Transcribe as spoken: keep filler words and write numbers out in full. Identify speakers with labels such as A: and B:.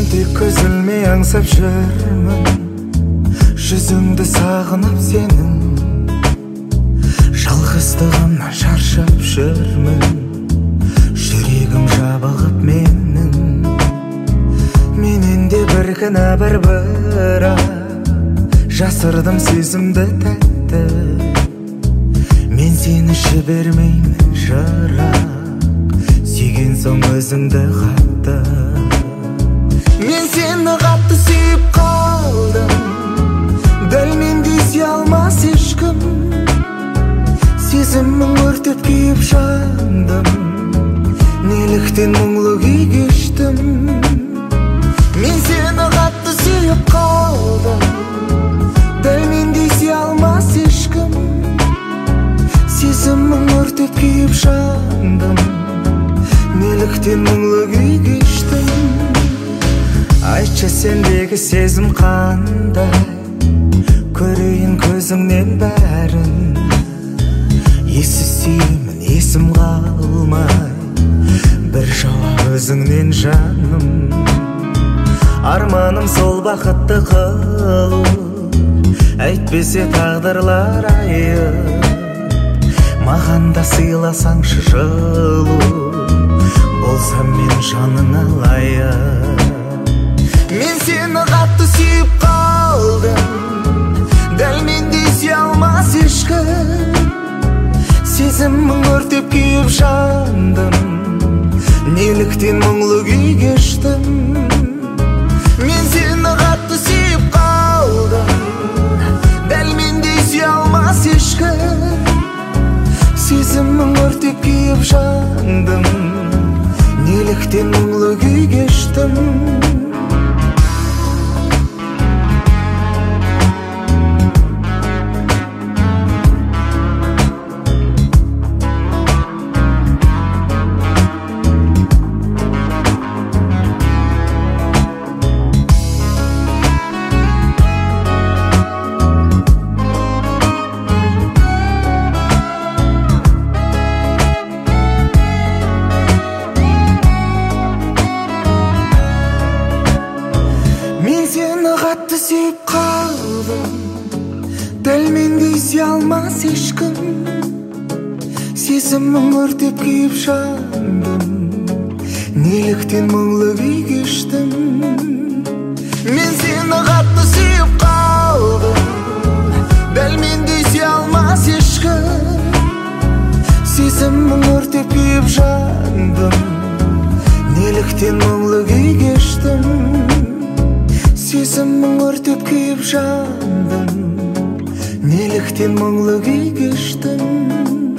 A: тек үзілмей аңсап жүрмін, жүзіңді сағынып сенің, жалғыздығымнан шаршап жүрмін, жүрегім жабығып менің. Менен де бір кінә бір бірақ, жасырдым сезімді тәтті, мен сені жібермеймін жырақ, сүйген соң өзіңді қатты. Мен сені қатты сүйіп қалдым, дәл мендей сүйе алмас ешкім, сезімім өртеп күйіп жандым, неліктен мұңлы күй кештім. Мен сені қатты сүйіп қалдым, дәл мендей сүйе алмас ешкім, сезімім өртеп күйіп жандым, неліктен мұңлы күй кештім. Айтшы сендегі сезім қандай, көрейін көзіңнен бәрін, ессіз сүйемін есім қалмай, бір жауап өзіңнен жаным. Арманым сол бақытты қылу, әйтпесе тағдырлар айып, маған да сыйласаңшы жылу, болсам мен жаныңа лайық. Мен сені қатты сүйіп қалдым, дәл мендей сүйе алмас ешкім, сезімім өртеп күйіп жандым, неліктен мұңлы күй кештім. Мен сені қатты сүйіп қалдым, дәл мендей сүйе алмас ешкім, сезімім өртеп күйіп жандым, неліктен мұңлы күй кештім. Мен сені қатты сүйіп қалдым, дәл мендей сүйе алмас ешкім, сезімім өртеп күйіп жандым, неліктен мұңлы күй кештім. Мен сені қатты сүйіп қалдым, дәл мендей сүйе алмас ешкім, сезімім өртеп күйіп жандым, неліктен мұңлы күй кештім. Сезімім өртеп күйіп жандым, неліктен мұңлы күй кештім.